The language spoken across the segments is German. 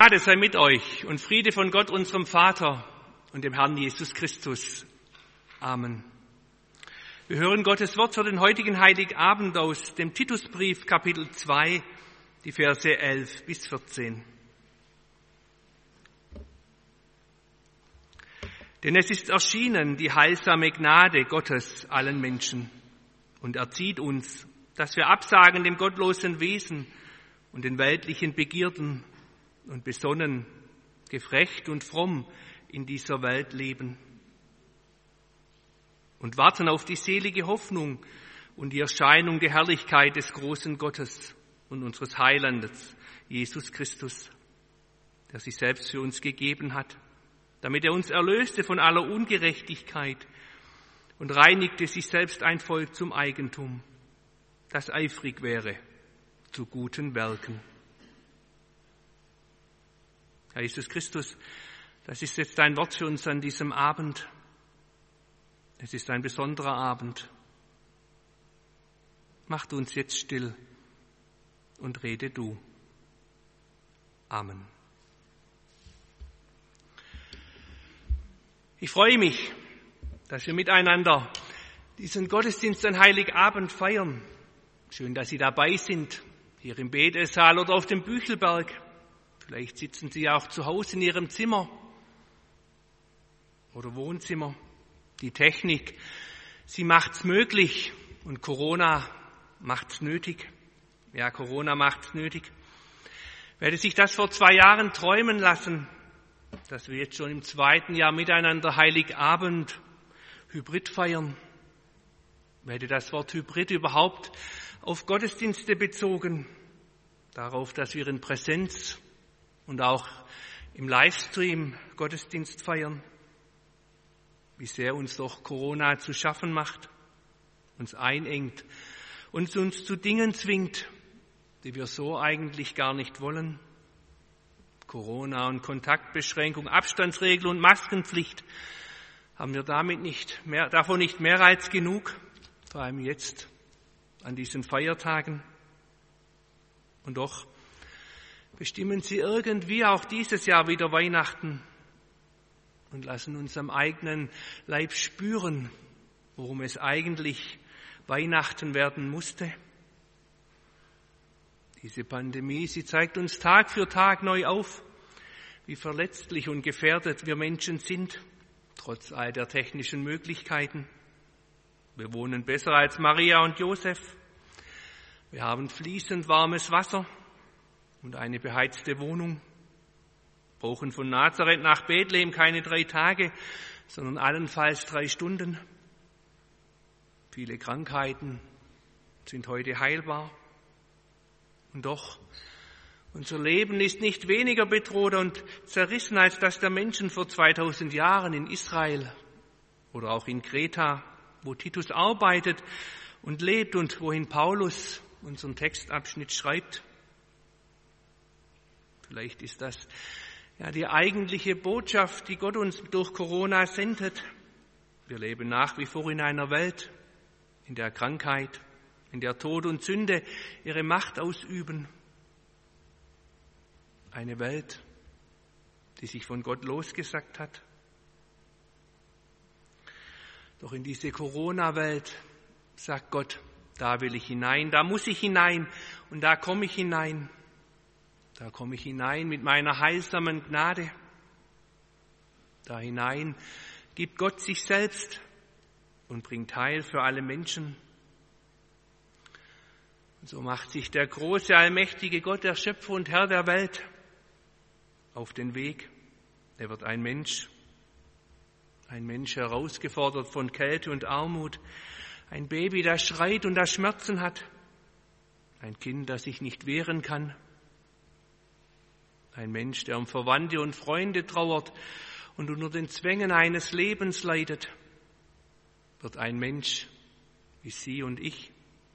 Gnade sei mit euch und Friede von Gott, unserem Vater und dem Herrn Jesus Christus. Amen. Wir hören Gottes Wort für den heutigen Heiligabend aus dem Titusbrief, Kapitel 2, die Verse 11 bis 14. Denn es ist erschienen die heilsame Gnade Gottes allen Menschen und erzieht uns, dass wir absagen dem gottlosen Wesen und den weltlichen Begierden und besonnen, gefrecht und fromm in dieser Welt leben und warten auf die selige Hoffnung und die Erscheinung der Herrlichkeit des großen Gottes und unseres Heilandes, Jesus Christus, der sich selbst für uns gegeben hat, damit er uns erlöste von aller Ungerechtigkeit und reinigte sich selbst ein Volk zum Eigentum, das eifrig wäre zu guten Werken. Herr Jesus Christus, das ist jetzt dein Wort für uns an diesem Abend. Es ist ein besonderer Abend. Mach uns jetzt still und rede du. Amen. Ich freue mich, dass wir miteinander diesen Gottesdienst an Heiligabend feiern. Schön, dass Sie dabei sind, hier im Betsaal oder auf dem Büchelberg. Vielleicht sitzen Sie auch zu Hause in Ihrem Zimmer oder Wohnzimmer. Die Technik, sie macht's möglich und Corona macht's nötig. Ja, Corona macht's nötig. Wer hätte sich das vor 2 Jahren träumen lassen, dass wir jetzt schon im 2. Jahr miteinander Heiligabend Hybrid feiern? Wer hätte das Wort Hybrid überhaupt auf Gottesdienste bezogen? Darauf, dass wir in Präsenz und auch im Livestream Gottesdienst feiern. Wie sehr uns doch Corona zu schaffen macht, uns einengt und uns zu Dingen zwingt, die wir so eigentlich gar nicht wollen. Corona und Kontaktbeschränkung, Abstandsregelung und Maskenpflicht, haben wir davon nicht mehr als genug, vor allem jetzt an diesen Feiertagen. Und doch bestimmen sie irgendwie auch dieses Jahr wieder Weihnachten und lassen uns am eigenen Leib spüren, worum es eigentlich Weihnachten werden musste. Diese Pandemie, sie zeigt uns Tag für Tag neu auf, wie verletzlich und gefährdet wir Menschen sind, trotz all der technischen Möglichkeiten. Wir wohnen besser als Maria und Josef. Wir haben fließend warmes Wasser und eine beheizte Wohnung. Brauchen von Nazareth nach Bethlehem keine 3 Tage, sondern allenfalls 3 Stunden. Viele Krankheiten sind heute heilbar. Und doch, unser Leben ist nicht weniger bedroht und zerrissen als das der Menschen vor 2000 Jahren in Israel oder auch in Kreta, wo Titus arbeitet und lebt und wohin Paulus unseren Textabschnitt schreibt. Vielleicht ist das ja die eigentliche Botschaft, die Gott uns durch Corona sendet. Wir leben nach wie vor in einer Welt, in der Krankheit, in der Tod und Sünde ihre Macht ausüben. Eine Welt, die sich von Gott losgesagt hat. Doch in diese Corona-Welt sagt Gott, da will ich hinein, da muss ich hinein und da komme ich hinein. Da komme ich hinein mit meiner heilsamen Gnade. Da hinein gibt Gott sich selbst und bringt Heil für alle Menschen. Und so macht sich der große, allmächtige Gott, der Schöpfer und Herr der Welt, auf den Weg. Er wird ein Mensch herausgefordert von Kälte und Armut, ein Baby, das schreit und das Schmerzen hat, ein Kind, das sich nicht wehren kann, ein Mensch, der um Verwandte und Freunde trauert und unter den Zwängen eines Lebens leidet, wird ein Mensch wie Sie und ich.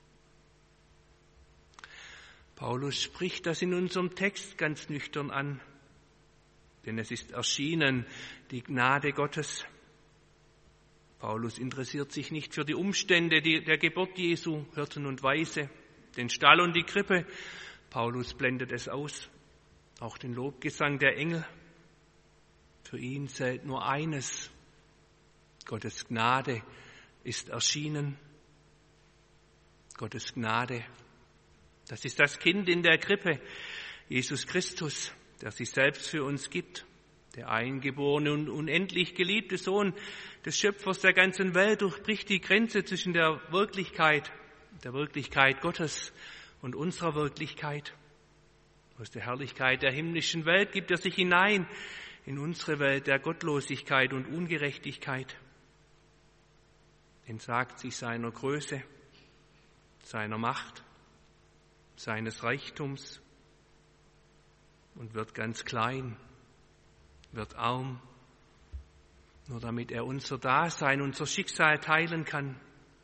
Paulus spricht das in unserem Text ganz nüchtern an, denn es ist erschienen, die Gnade Gottes. Paulus interessiert sich nicht für die Umstände der Geburt Jesu, Hirten und Weise, den Stall und die Krippe. Paulus blendet es aus. auch den Lobgesang der Engel. Für ihn zählt nur eines: Gottes Gnade ist erschienen. Gottes Gnade, das ist das Kind in der Krippe, Jesus Christus, der sich selbst für uns gibt, der eingeborene und unendlich geliebte Sohn des Schöpfers der ganzen Welt, durchbricht die Grenze zwischen der Wirklichkeit Gottes und unserer Wirklichkeit. Aus der Herrlichkeit der himmlischen Welt gibt er sich hinein in unsere Welt der Gottlosigkeit und Ungerechtigkeit, entsagt sich seiner Größe, seiner Macht, seines Reichtums und wird ganz klein, wird arm, nur damit er unser Dasein, unser Schicksal teilen kann.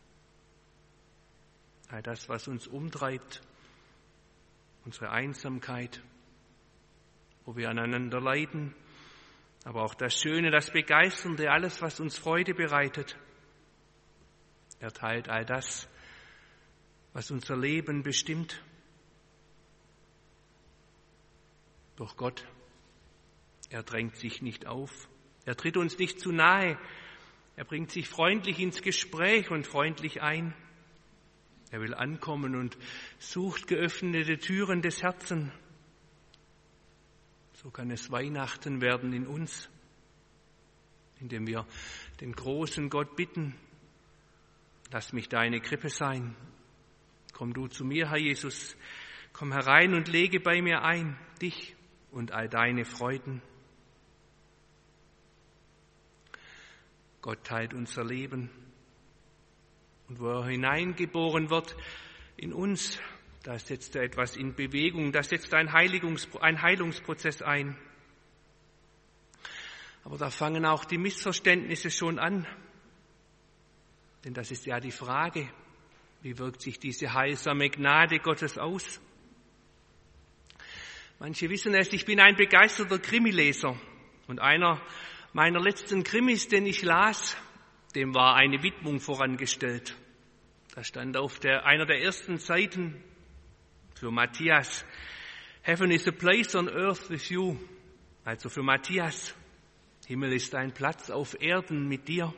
All das, was uns umtreibt, unsere Einsamkeit, wo wir aneinander leiden, aber auch das Schöne, das Begeisternde, alles, was uns Freude bereitet. Er teilt all das, was unser Leben bestimmt. Doch Gott, er drängt sich nicht auf. Er tritt uns nicht zu nahe. Er bringt sich freundlich ins Gespräch und freundlich ein. Er will ankommen und sucht geöffnete Türen des Herzens. So kann es Weihnachten werden in uns, indem wir den großen Gott bitten: Lass mich deine Krippe sein. Komm du zu mir, Herr Jesus. Komm herein und lege bei mir ein, dich und all deine Freuden. Gott teilt unser Leben. Und wo er hineingeboren wird in uns, da setzt er etwas in Bewegung, da setzt ein Heilungsprozess ein. Aber da fangen auch die Missverständnisse schon an. Denn das ist ja die Frage: Wie wirkt sich diese heilsame Gnade Gottes aus? Manche wissen es, ich bin ein begeisterter Krimileser. Und einer meiner letzten Krimis, den ich las, dem war eine Widmung vorangestellt. Da stand auf einer der ersten Seiten für Matthias: Heaven is a place on earth with you. Also für Matthias: Himmel ist ein Platz auf Erden mit dir.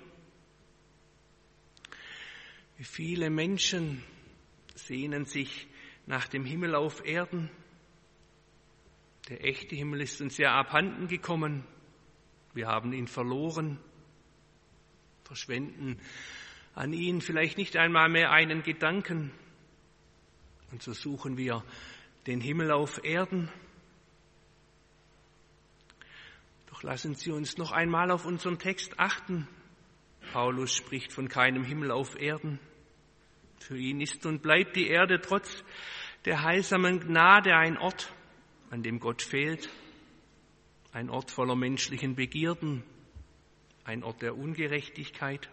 Wie viele Menschen sehnen sich nach dem Himmel auf Erden. Der echte Himmel ist uns ja abhanden gekommen. Wir haben ihn verloren, verschwenden an ihn vielleicht nicht einmal mehr einen Gedanken. Und so suchen wir den Himmel auf Erden. Doch lassen Sie uns noch einmal auf unseren Text achten. Paulus spricht von keinem Himmel auf Erden. Für ihn ist und bleibt die Erde trotz der heilsamen Gnade ein Ort, an dem Gott fehlt, ein Ort voller menschlichen Begierden, ein Ort der Ungerechtigkeit.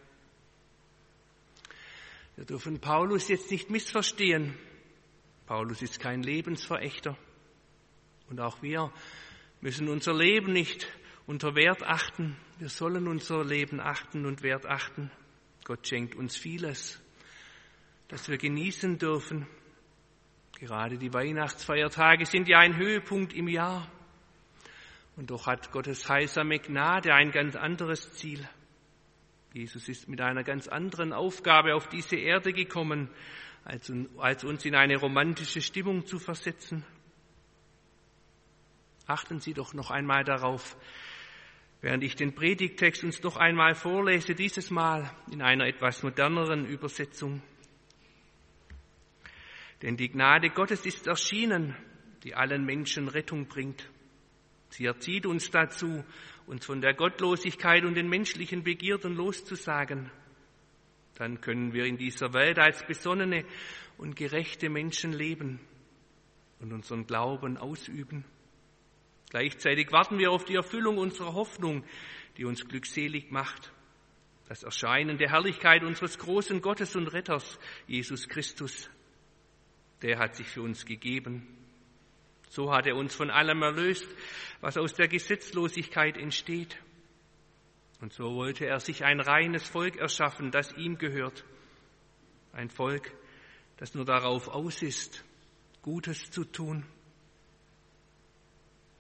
Wir dürfen Paulus jetzt nicht missverstehen. Paulus ist kein Lebensverächter. Und auch wir müssen unser Leben nicht unter Wert achten. Wir sollen unser Leben achten und Wert achten. Gott schenkt uns vieles, das wir genießen dürfen. Gerade die Weihnachtsfeiertage sind ja ein Höhepunkt im Jahr. Und doch hat Gottes heilsame Gnade ein ganz anderes Ziel. Jesus ist mit einer ganz anderen Aufgabe auf diese Erde gekommen, als uns in eine romantische Stimmung zu versetzen. Achten Sie doch noch einmal darauf, während ich den Predigttext uns noch einmal vorlese, dieses Mal in einer etwas moderneren Übersetzung. Denn die Gnade Gottes ist erschienen, die allen Menschen Rettung bringt. Sie erzieht uns dazu, uns von der Gottlosigkeit und den menschlichen Begierden loszusagen. Dann können wir in dieser Welt als besonnene und gerechte Menschen leben und unseren Glauben ausüben. Gleichzeitig warten wir auf die Erfüllung unserer Hoffnung, die uns glückselig macht. Das Erscheinen der Herrlichkeit unseres großen Gottes und Retters, Jesus Christus. Der hat sich für uns gegeben. So hat er uns von allem erlöst, was aus der Gesetzlosigkeit entsteht. Und so wollte er sich ein reines Volk erschaffen, das ihm gehört. Ein Volk, das nur darauf aus ist, Gutes zu tun.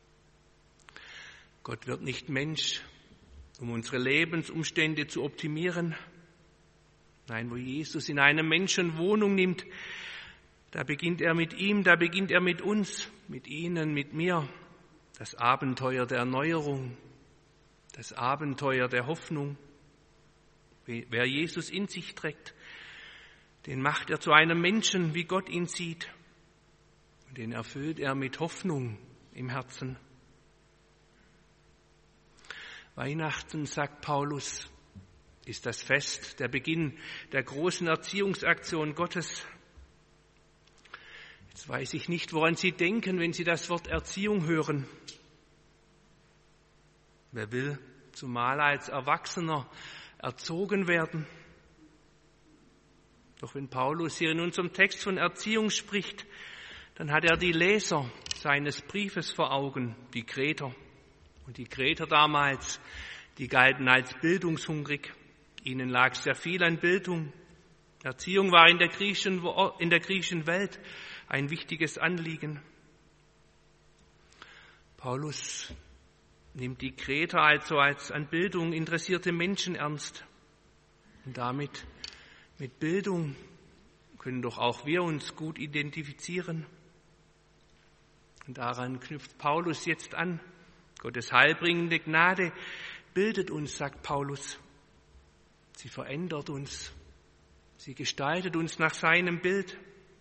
Gott wird nicht Mensch, um unsere Lebensumstände zu optimieren. Nein, wo Jesus in einem Menschen Wohnung nimmt, da beginnt er mit ihm, da beginnt er mit uns, mit Ihnen, mit mir. Das Abenteuer der Erneuerung, das Abenteuer der Hoffnung. Wer Jesus in sich trägt, den macht er zu einem Menschen, wie Gott ihn sieht. Und den erfüllt er mit Hoffnung im Herzen. Weihnachten, sagt Paulus, ist das Fest, der Beginn der großen Erziehungsaktion Gottes. Jetzt weiß ich nicht, woran Sie denken, wenn Sie das Wort Erziehung hören. Wer will, zumal als Erwachsener, erzogen werden? Doch wenn Paulus hier in unserem Text von Erziehung spricht, dann hat er die Leser seines Briefes vor Augen, die Kreter. Und die Kreter damals, die galten als bildungshungrig. Ihnen lag sehr viel an Bildung. Erziehung war in der griechischen Welt ein wichtiges Anliegen. Paulus nimmt die Kreter also als an Bildung interessierte Menschen ernst. Und damit, mit Bildung, können doch auch wir uns gut identifizieren. Und daran knüpft Paulus jetzt an. Gottes heilbringende Gnade bildet uns, sagt Paulus. Sie verändert uns. Sie gestaltet uns nach seinem Bild.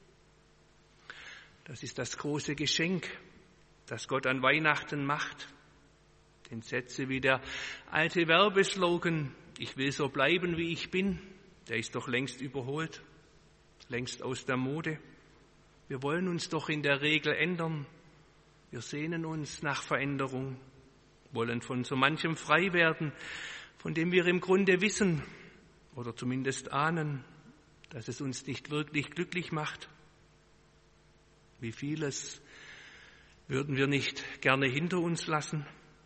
Das ist das große Geschenk, das Gott an Weihnachten macht. Denn Sätze wie der alte Werbeslogan, ich will so bleiben, wie ich bin, der ist doch längst überholt, längst aus der Mode. Wir wollen uns doch in der Regel ändern. Wir sehnen uns nach Veränderung, wollen von so manchem frei werden, von dem wir im Grunde wissen oder zumindest ahnen, dass es uns nicht wirklich glücklich macht. Wie vieles würden wir nicht gerne hinter uns lassen.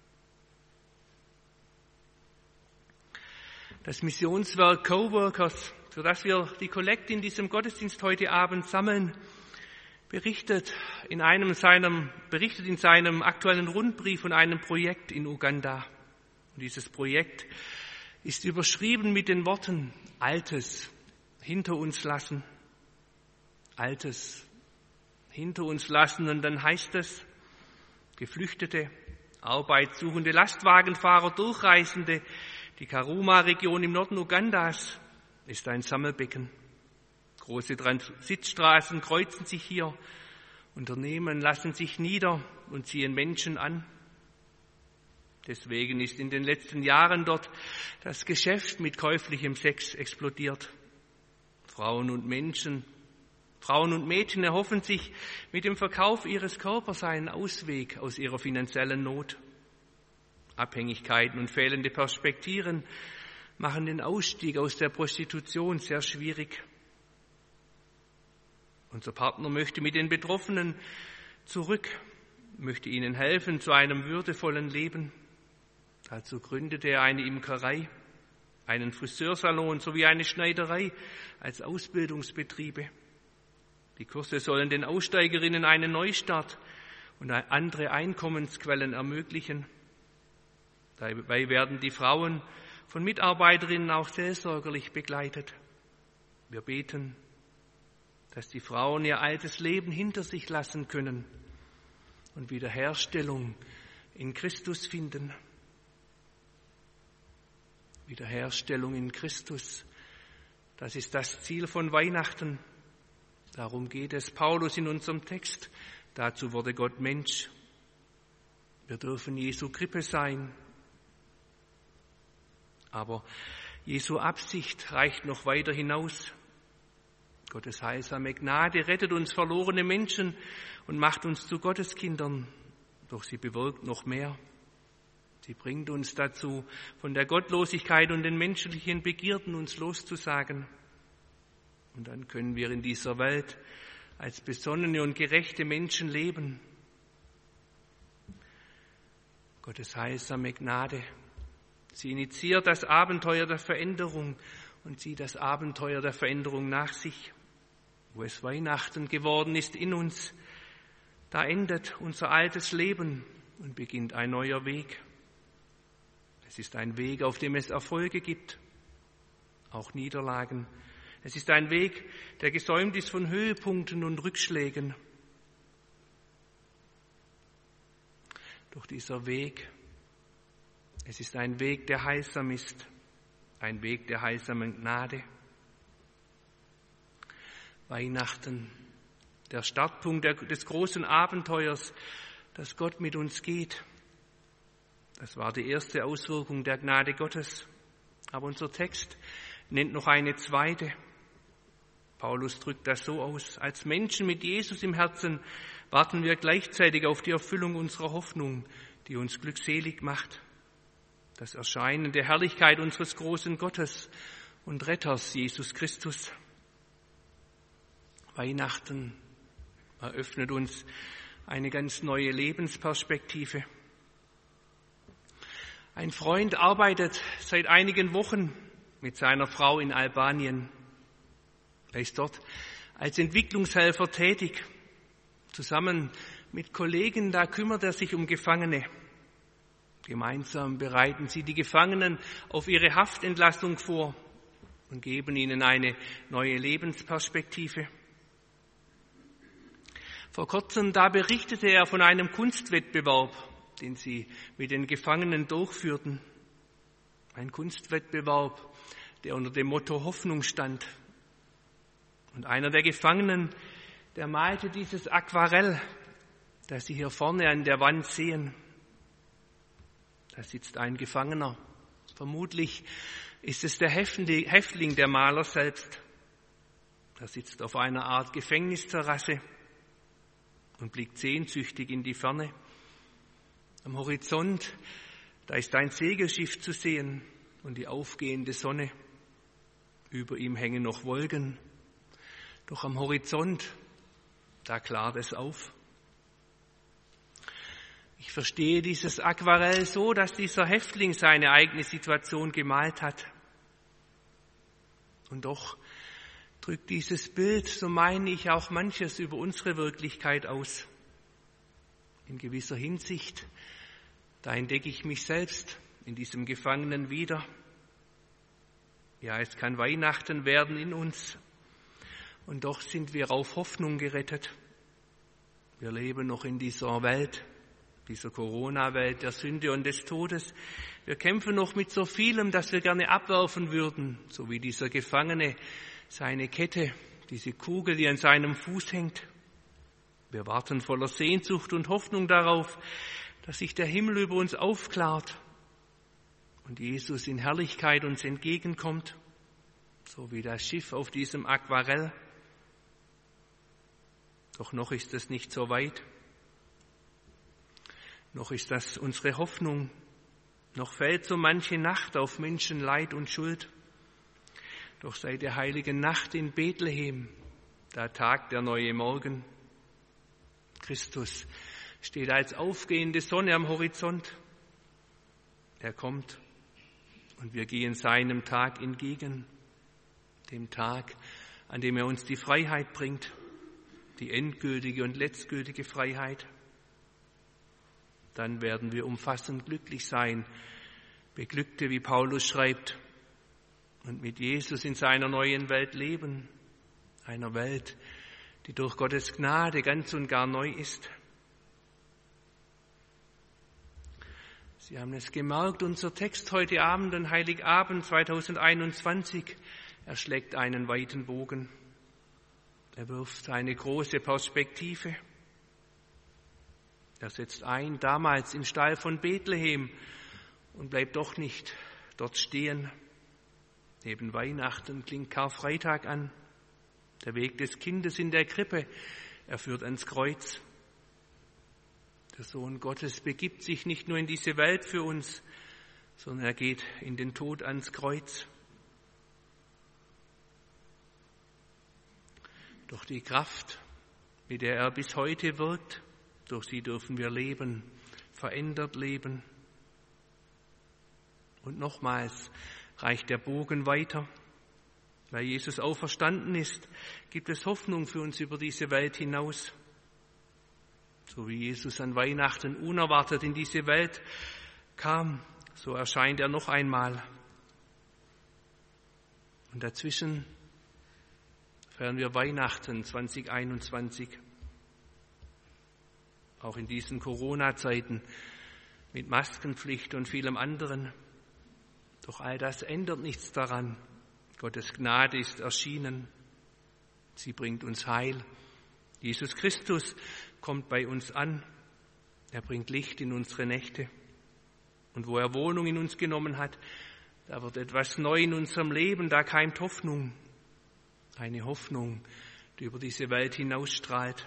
Das Missionswerk Coworkers, für das wir die Kollekte in diesem Gottesdienst heute Abend sammeln, berichtet in seinem aktuellen Rundbrief von einem Projekt in Uganda. Und dieses Projekt ist überschrieben mit den Worten Altes hinter uns lassen. Altes hinter uns lassen. Und dann heißt es, Geflüchtete, arbeitssuchende Lastwagenfahrer, Durchreisende, die Karuma-Region im Norden Ugandas ist ein Sammelbecken. Große Transitstraßen kreuzen sich hier, Unternehmen lassen sich nieder und ziehen Menschen an. Deswegen ist in den letzten Jahren dort das Geschäft mit käuflichem Sex explodiert. Frauen und Mädchen erhoffen sich mit dem Verkauf ihres Körpers einen Ausweg aus ihrer finanziellen Not. Abhängigkeiten und fehlende Perspektiven machen den Ausstieg aus der Prostitution sehr schwierig. Unser Partner möchte mit den Betroffenen zurück, möchte ihnen helfen zu einem würdevollen Leben. Dazu gründete er eine Imkerei, einen Friseursalon sowie eine Schneiderei als Ausbildungsbetriebe. Die Kurse sollen den Aussteigerinnen einen Neustart und andere Einkommensquellen ermöglichen. Dabei werden die Frauen von Mitarbeiterinnen auch seelsorgerlich begleitet. Wir beten, dass die Frauen ihr altes Leben hinter sich lassen können und Wiederherstellung in Christus finden. Wiederherstellung in Christus, das ist das Ziel von Weihnachten. Darum geht es Paulus in unserem Text. Dazu wurde Gott Mensch. Wir dürfen Jesu Krippe sein. Aber Jesu Absicht reicht noch weiter hinaus. Gottes heilsame Gnade rettet uns verlorene Menschen und macht uns zu Gotteskindern. Doch sie bewirkt noch mehr. Sie bringt uns dazu, von der Gottlosigkeit und den menschlichen Begierden uns loszusagen. Und dann können wir in dieser Welt als besonnene und gerechte Menschen leben. Gottes heilsame Gnade. Sie initiiert das Abenteuer der Veränderung und zieht das Abenteuer der Veränderung nach sich. Wo es Weihnachten geworden ist in uns, da endet unser altes Leben und beginnt ein neuer Weg. Es ist ein Weg, auf dem es Erfolge gibt, auch Niederlagen. Es ist ein Weg, der gesäumt ist von Höhepunkten und Rückschlägen. Doch dieser Weg, es ist ein Weg, der heilsam ist, ein Weg der heilsamen Gnade. Weihnachten, der Startpunkt des großen Abenteuers, dass Gott mit uns geht. Das war die erste Auswirkung der Gnade Gottes. Aber unser Text nennt noch eine zweite. Paulus drückt das so aus: Als Menschen mit Jesus im Herzen warten wir gleichzeitig auf die Erfüllung unserer Hoffnung, die uns glückselig macht. Das Erscheinen der Herrlichkeit unseres großen Gottes und Retters Jesus Christus. Weihnachten eröffnet uns eine ganz neue Lebensperspektive. Ein Freund arbeitet seit einigen Wochen mit seiner Frau in Albanien. Er ist dort als Entwicklungshelfer tätig. Zusammen mit Kollegen, da kümmert er sich um Gefangene. Gemeinsam bereiten sie die Gefangenen auf ihre Haftentlassung vor und geben ihnen eine neue Lebensperspektive. Vor kurzem, da berichtete er von einem Kunstwettbewerb, den sie mit den Gefangenen durchführten. Ein Kunstwettbewerb, der unter dem Motto Hoffnung stand. Und einer der Gefangenen, der malte dieses Aquarell, das Sie hier vorne an der Wand sehen. Da sitzt ein Gefangener. Vermutlich ist es der Häftling, der Maler selbst. Er sitzt auf einer Art Gefängnisterrasse und blickt sehnsüchtig in die Ferne. Am Horizont, da ist ein Segelschiff zu sehen und die aufgehende Sonne. Über ihm hängen noch Wolken. Doch am Horizont, da klart es auf. Ich verstehe dieses Aquarell so, dass dieser Häftling seine eigene Situation gemalt hat. Und doch drückt dieses Bild, so meine ich, auch manches über unsere Wirklichkeit aus. In gewisser Hinsicht, da entdecke ich mich selbst in diesem Gefangenen wieder. Ja, es kann Weihnachten werden in uns. Und doch sind wir auf Hoffnung gerettet. Wir leben noch in dieser Welt, dieser Corona-Welt der Sünde und des Todes. Wir kämpfen noch mit so vielem, das wir gerne abwerfen würden, so wie dieser Gefangene seine Kette, diese Kugel, die an seinem Fuß hängt. Wir warten voller Sehnsucht und Hoffnung darauf, dass sich der Himmel über uns aufklart und Jesus in Herrlichkeit uns entgegenkommt, so wie das Schiff auf diesem Aquarell. Doch noch ist es nicht so weit. Noch ist das unsere Hoffnung. Noch fällt so manche Nacht auf Menschen Leid und Schuld. Doch seit der heiligen Nacht in Bethlehem, da tagt der neue Morgen. Christus steht als aufgehende Sonne am Horizont. Er kommt und wir gehen seinem Tag entgegen, dem Tag, an dem er uns die Freiheit bringt, die endgültige und letztgültige Freiheit. Dann werden wir umfassend glücklich sein, Beglückte, wie Paulus schreibt, und mit Jesus in seiner neuen Welt leben, einer Welt, die durch Gottes Gnade ganz und gar neu ist. Sie haben es gemerkt, unser Text heute Abend, an Heiligabend 2021, er schlägt einen weiten Bogen. Er wirft eine große Perspektive. Er setzt ein, damals im Stall von Bethlehem, und bleibt doch nicht dort stehen. Neben Weihnachten klingt Karfreitag an. Der Weg des Kindes in der Krippe, er führt ans Kreuz. Der Sohn Gottes begibt sich nicht nur in diese Welt für uns, sondern er geht in den Tod ans Kreuz. Doch die Kraft, mit der er bis heute wirkt, durch sie dürfen wir leben, verändert leben. Und nochmals reicht der Bogen weiter. Weil Jesus auferstanden ist, gibt es Hoffnung für uns über diese Welt hinaus. So wie Jesus an Weihnachten unerwartet in diese Welt kam, so erscheint er noch einmal. Und dazwischen feiern wir Weihnachten 2021. Auch in diesen Corona-Zeiten mit Maskenpflicht und vielem anderen. Doch all das ändert nichts daran. Gottes Gnade ist erschienen. Sie bringt uns Heil. Jesus Christus kommt bei uns an. Er bringt Licht in unsere Nächte. Und wo er Wohnung in uns genommen hat, da wird etwas neu in unserem Leben, da keimt Hoffnung. Eine Hoffnung, die über diese Welt hinausstrahlt.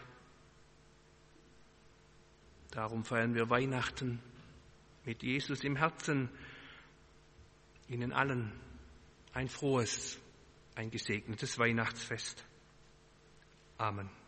Darum feiern wir Weihnachten mit Jesus im Herzen. Ihnen allen ein frohes, ein gesegnetes Weihnachtsfest. Amen.